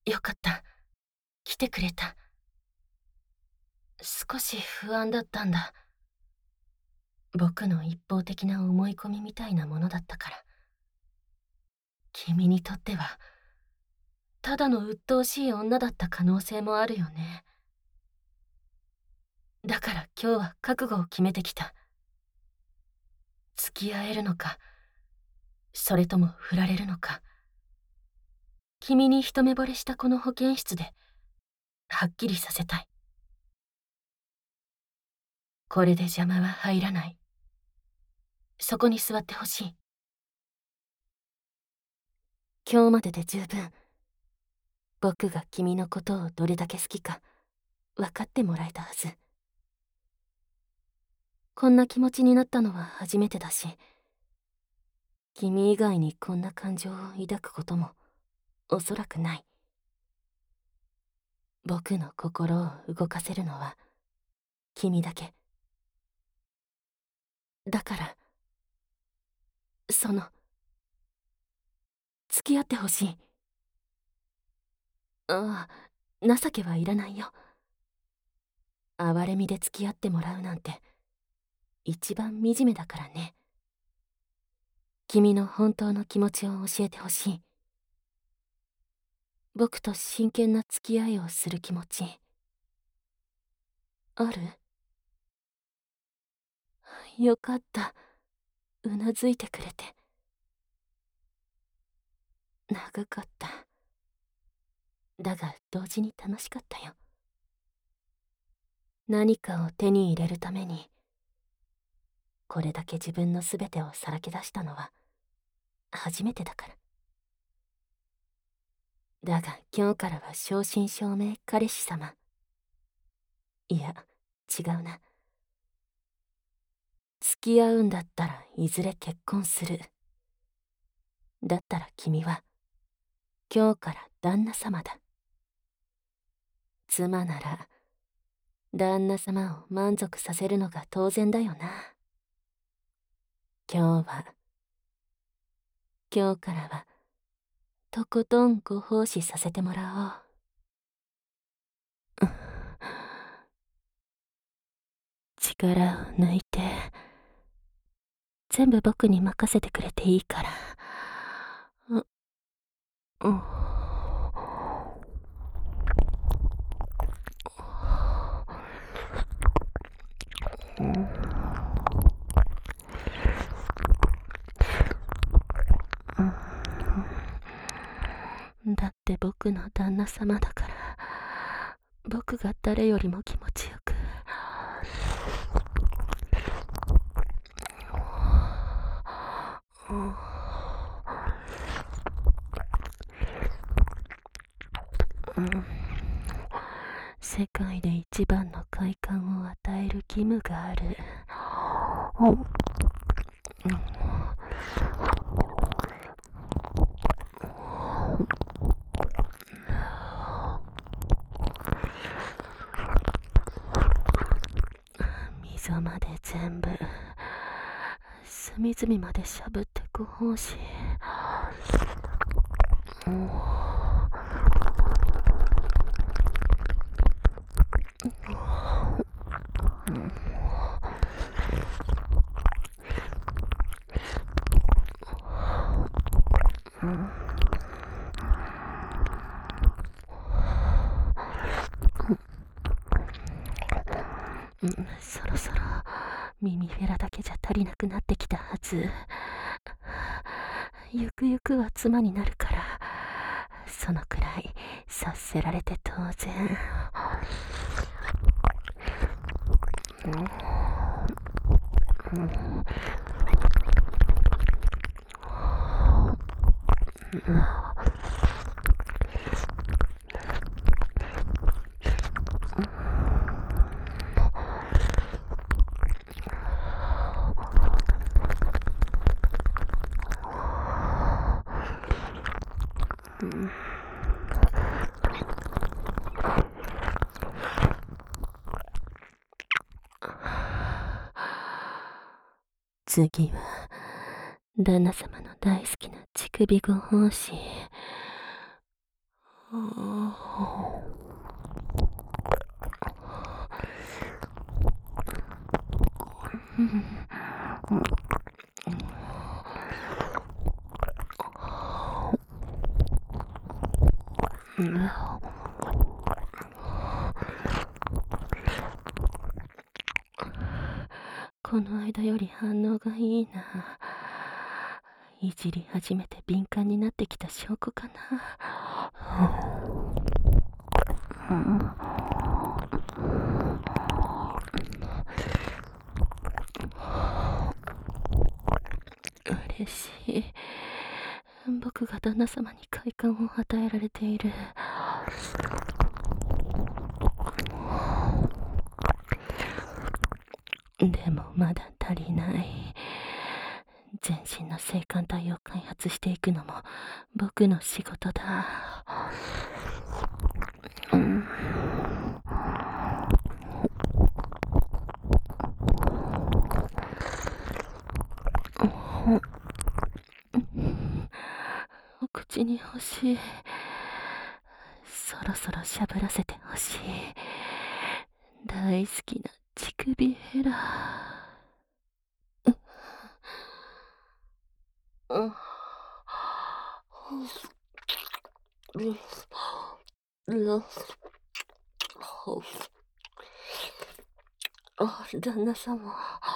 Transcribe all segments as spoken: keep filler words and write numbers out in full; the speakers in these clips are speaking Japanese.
よかった。来てくれた。少し不安だったんだ。僕の一方的な思い込みみたいなものだったから。君にとっては、ただの鬱陶しい女だった可能性もあるよね。だから今日は覚悟を決めてきた。付き合えるのか、それとも振られるのか。君に一目惚れしたこの保健室で、はっきりさせたい。これで邪魔は入らない。そこに座ってほしい。今日までで十分。僕が君のことをどれだけ好きか、分かってもらえたはず。こんな気持ちになったのは初めてだし、君以外にこんな感情を抱くこともおそらくない。僕の心を動かせるのは君だけ。だから、その、付き合ってほしい。ああ、情けはいらないよ。哀れみで付き合ってもらうなんて、一番惨めだからね。君の本当の気持ちを教えてほしい。僕と真剣な付き合いをする気持ち、ある？よかった。うなずいてくれて。長かった。だが同時に楽しかったよ。何かを手に入れるために、これだけ自分の全てをさらけ出したのは初めてだから。だが今日からは正真正銘彼氏様。いや、違うな。付き合うんだったらいずれ結婚する。だったら君は今日から旦那様だ。妻なら旦那様を満足させるのが当然だよな。今日は、今日からはとことんご奉仕させてもらおう。力を抜いて、全部僕に任せてくれていいから。う、うん。だって僕の旦那様だから、僕が誰よりも気持ちよく。うん、世界で一番の快感を与える義務がある。うん、溝まで全部、隅々までしゃぶってご奉仕。うん、うん、そろそろ耳フェラだけじゃ足りなくなってきたはず。ゆくゆくは妻になるから、そのくらい察せられて当然。うんうん次は旦那様の大好きな乳首ご奉仕。 うん、この間より反応がいいな。いじり始めて敏感になってきた証拠かな。うん、嬉しい。僕が旦那様に快感を与えられている。でもまだ足りない。全身の性感帯を開発していくのも僕の仕事だ。うん、お口に欲しい。そろそろしゃぶらせてほしい。大好きな乳首ヘラ。うん、あ、旦那様。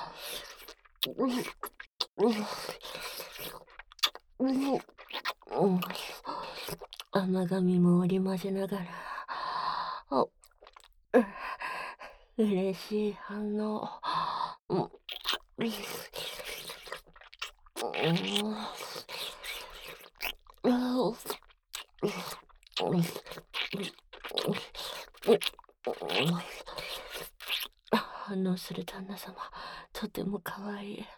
甘噛みも織り交ぜながら、あ、嬉しい反応。うん、反応する旦那様、とても可愛い。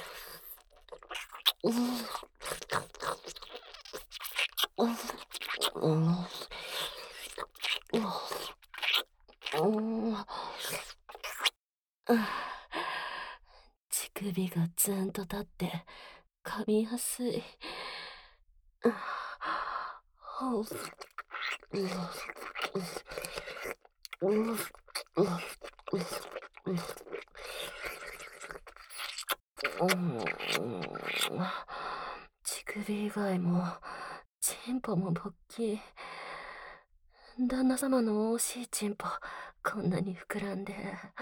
乳首がツンと立って噛みやすい。乳首以外もチンポも勃起。旦那様の惜しいチンポ、こんなに膨らんで。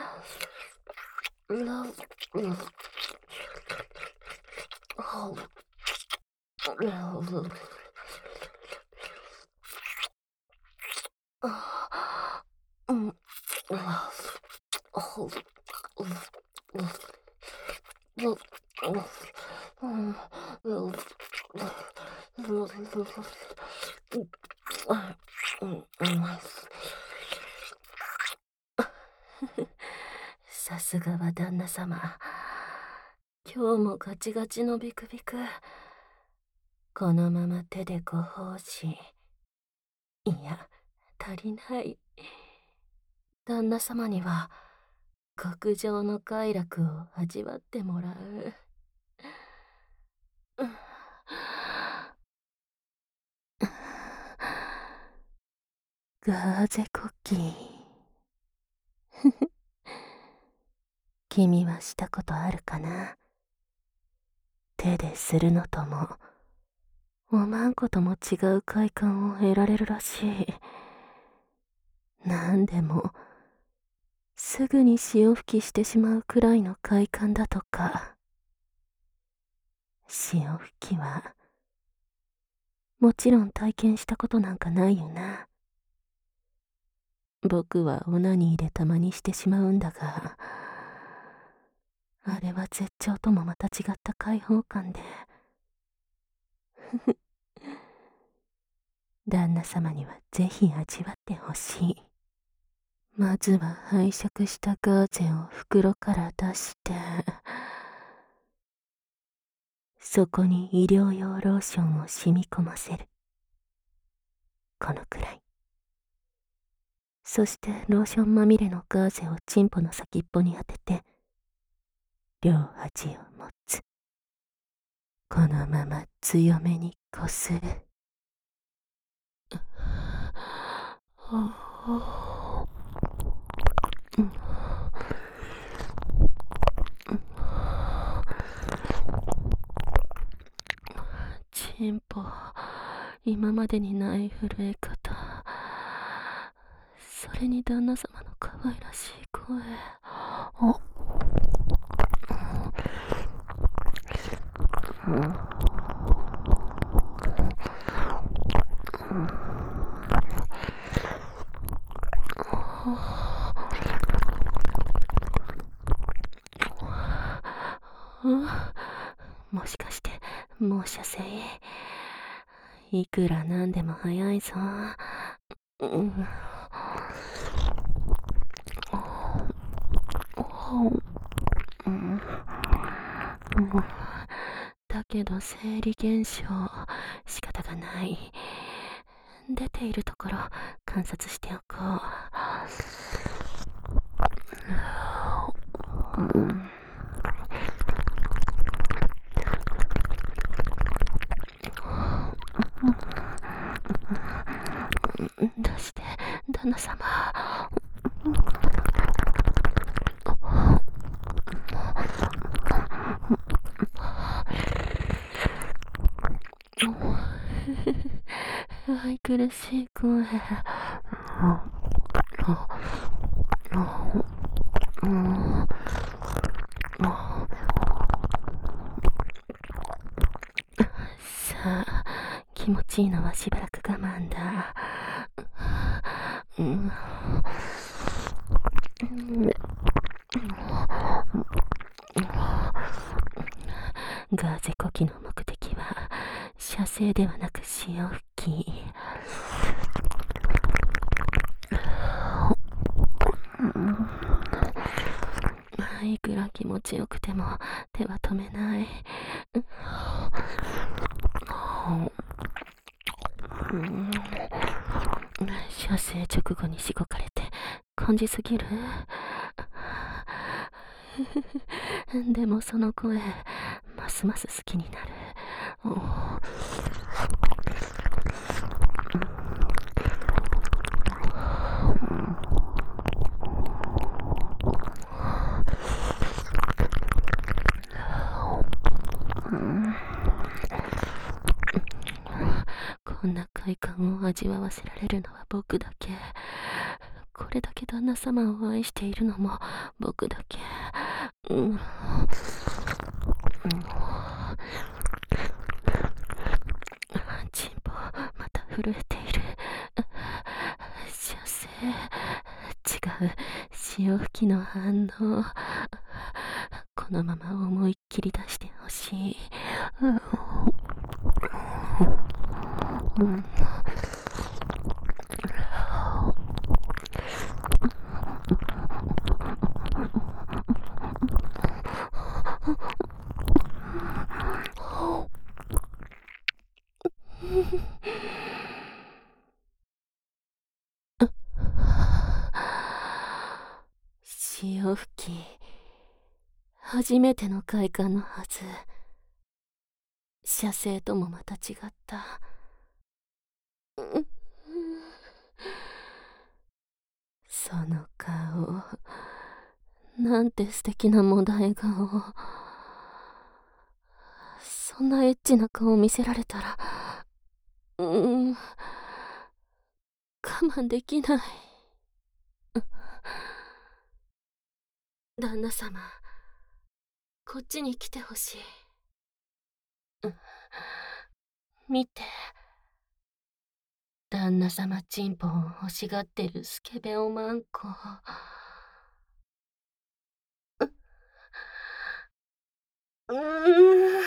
さすがは旦那様。今日もガチガチのビクビク。このまま手でご奉仕。いや、足りない。旦那様には極上の快楽を味わってもらう。ガーゼクッキー。君はしたことあるかな。手でするのともおまんことも違う快感を得られるらしい。なんでもすぐに潮吹きしてしまうくらいの快感だとか。潮吹きはもちろん体験したことなんかないよな。僕はオナニーでたまにしてしまうんだが、あれは絶頂ともまた違った解放感で旦那様にはぜひ味わってほしい。まずは拝借したガーゼを袋から出してそこに医療用ローションを染み込ませる。このくらい。そしてローションまみれのガーゼをチンポの先っぽに当てて両端を持つ。このまま強めにこする。チンポ、今までにない震え方。 それに旦那様の可愛らしい声。あ、うん、うん、もしかしてもう射精？いくらなんでも早いぞ。うん、うん、だけど生理現象、仕方がない。出ているところ観察しておこう。うん、どうして旦那様。愛くるしい声。さあ、気持ちいいのはしばらく我慢だ。うん、ガーゼ呼気の目的は射精ではなく潮吹き。いくら気持ちよくても手は止めない。うん、射精直後にしごかれて感じすぎる。でもその声、ますます好きになる。こんな快感を味わわせられるのは僕だけ。これだけ旦那様を愛しているのも僕だけ。うん、うん、チンポまた震えている。射精、違う、潮吹きの反応。このまま思いっきり出してほしい。うん、潮吹き、初めての快感のはず。射精ともまた違った。うん、その顔、なんて素敵なもだえ顔。そんなエッチな顔を見せられたら、うーん、我慢できない。旦那様、こっちに来てほしい。見て。旦那様チンポを欲しがってるスケベおまんこ。うーん。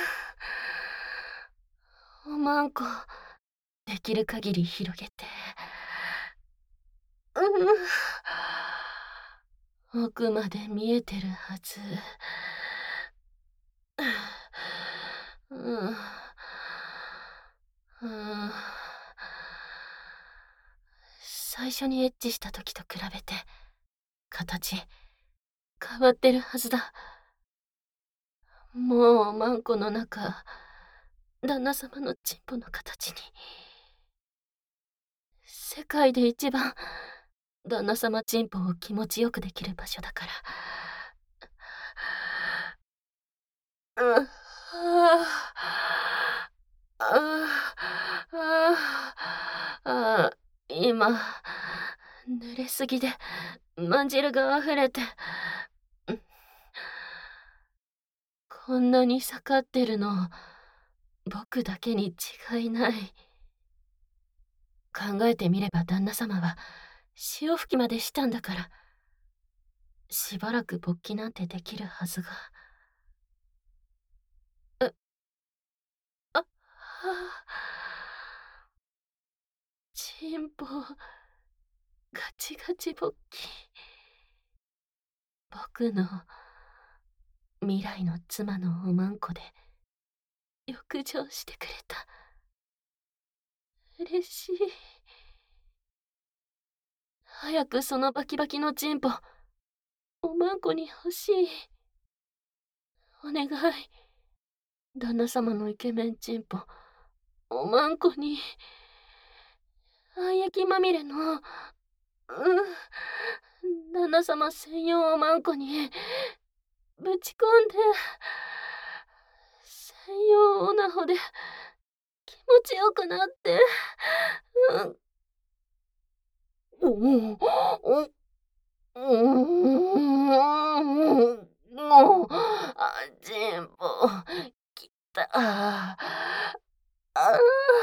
おまんこ、できる限り広げて。うん。奥まで見えてるはず。うん。うん。最初にエッチした時と比べて、形、変わってるはずだ。もうマンコの中、旦那様のチンポの形に。世界で一番、旦那様チンポを気持ちよくできる場所だから。うん、ああ、ああ、ああ、今、 濡れすぎで、まん汁が溢れて、こんなに盛ってるの、僕だけに違いない。考えてみれば旦那様は、潮吹きまでしたんだから、しばらく勃起なんてできるはずが。え、あ、はあ、チンポ、ガチガチ勃起。僕の未来の妻のおまんこで浴場してくれた。嬉しい。早くそのバキバキのチンポ、おまんこに欲しい。お願い。旦那様のイケメンチンポ、おまんこに、あん焼きまみれの、うん、旦那様専用おまんこに、ぶち込んで、専用オナホで、気持ちよくなって、うん。おお、おうーん、もう、あ、チンポ、きた。ああ。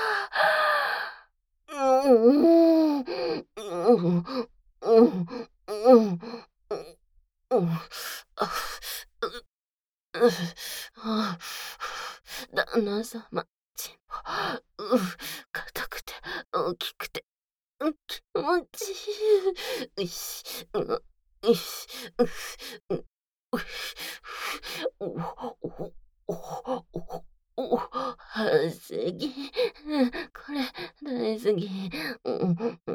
うん、うん、うん、うん、うん、うん、あ、う、う、あ、旦那様、チンポ、う、硬くて大きくて、うん、気持ちいい。うし、う、うし、う、う、う、おお、おお、おお、はすぎ。これ、大好き。うん、うん、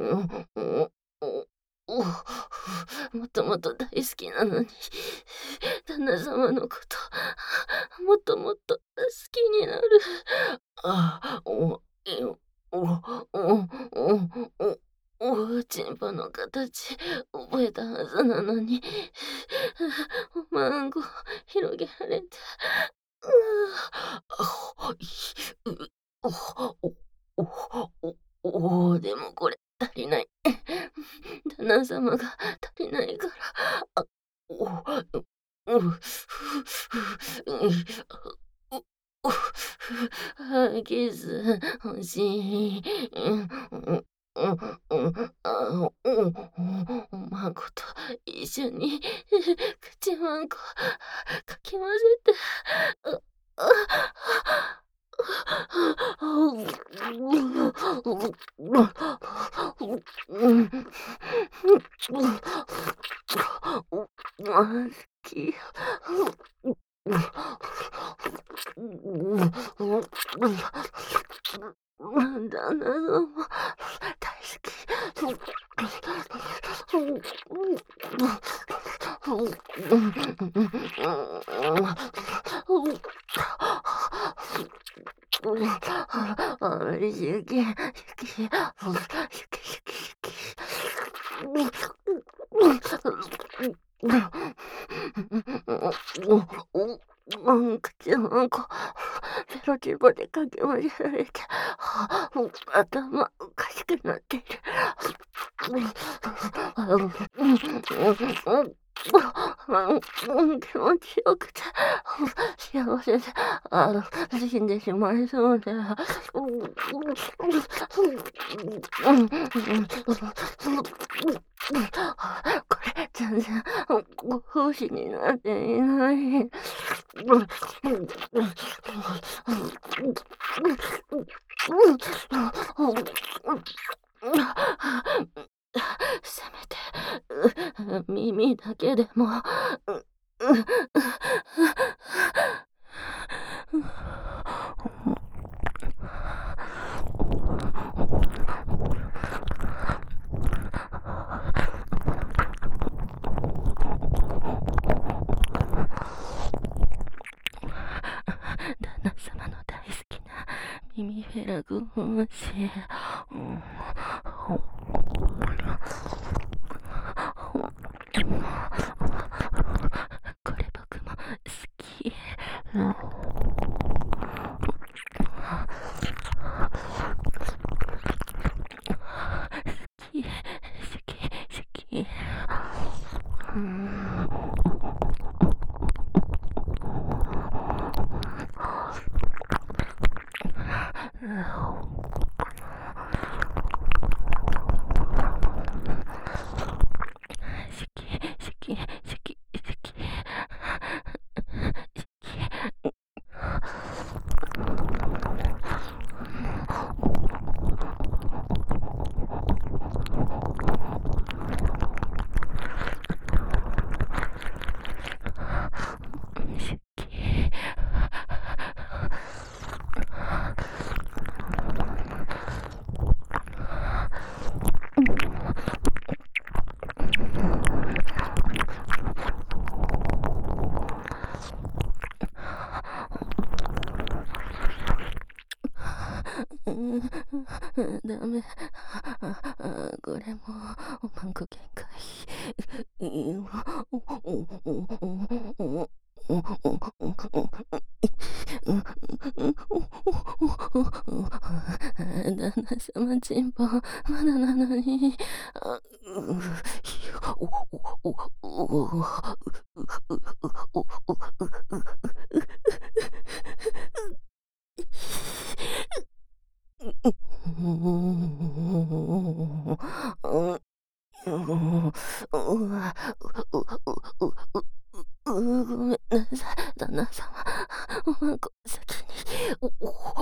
うん、おお、もっともっと大好きなのに、旦那様のこと、もっともっと好きになる。あ、お、え、お、お、お、お、おお、チンポの形、覚えたはずなのに、おまんご広げられて、うあ、あ、いう、お、お、お、お、お、でもこれ足りない。旦那様が足りないから、あ、お、う、う、ふ、ふ、う、う、う、ふ、あ、キス欲しい。うん、うん、うん、うん、あ、うん、おまんこと一緒に口まんこかき混ぜて、う、あ、うん、好き。旦那様、大好き。あ、ゆき、ゆき、ゆき、ゆき。うん、口のこ、ベロチボでかき混ぜられて、頭おかしくなっている。うん、気持ちよくて、幸せで、あの、死んでしまいそうで、これ全然、ご奉仕になっていない。せめて、う耳だけでも、うう旦那様の大好きな耳フェラグ欲しい。うん、これ僕も好き。うん、好き、好き、 れ、これもおまんこ限界。旦那様チンポまだなのに。あううごめんなさい、旦那様。おまんこ先に。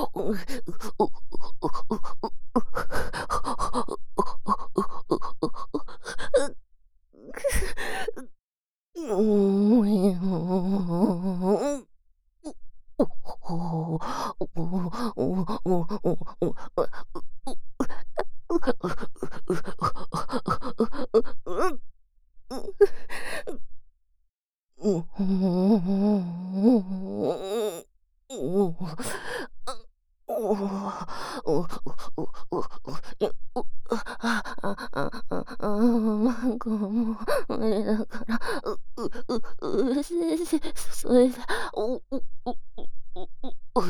マンゴーも無理だから、う、う、う、う、し、し、それで、お、お、お、お、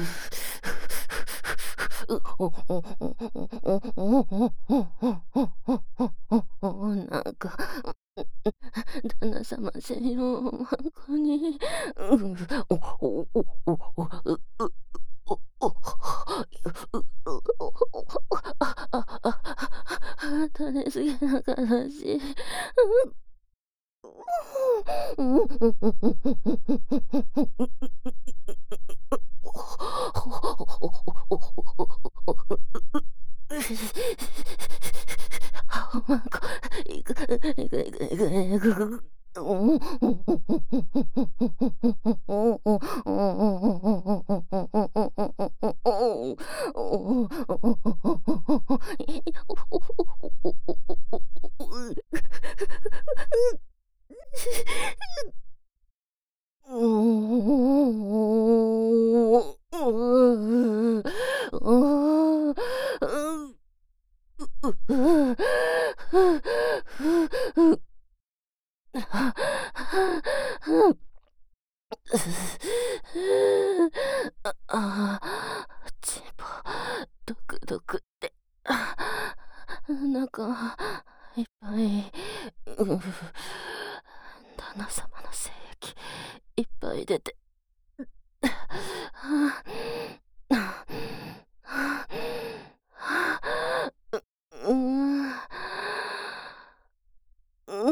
お、なんか、旦那様専用マンゴに、うん、お、お、お、お、お、う、う、お、お、あ、あ、あ、垂れすぎな悲しい。あ、なんか、いく、いく、いく、いく、いく。ああ、チンポ、ドクドクって、あ、なんか、いっぱい、うん、旦那様の精液、いっぱい出て、はあ、はあ、うん、うん、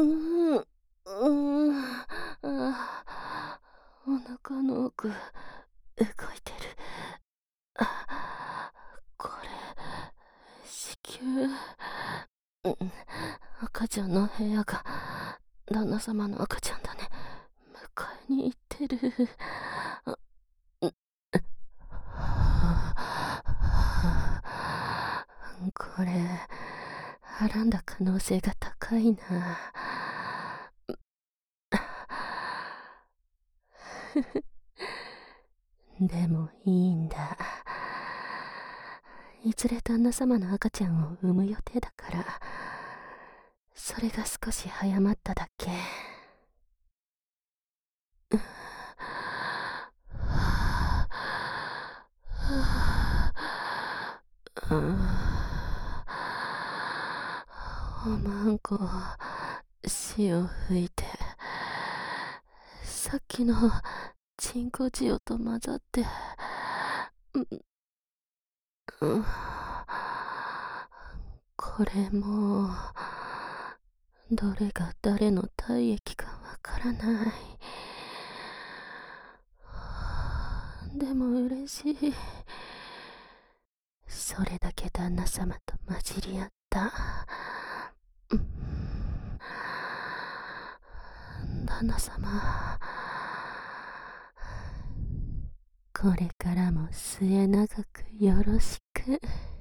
うん、あ、お腹の奥、動いてる。あ、これ、子宮。うん、赤ちゃんの部屋が、旦那様の赤ちゃんだね。迎えに行ってる。あ、うん、これ、はらんだ可能性が高いな。でもいいんだ。いずれ旦那様の赤ちゃんを産む予定だから、それが少し早まっただけ。おまんこ、死を吹いて、さっきのチンコ塩と混ざって、うん、うん、これもう、どれが誰の体液かわからない。でも嬉しい。それだけ旦那様と混じり合った。うん、旦那様、これからも末永くよろしく。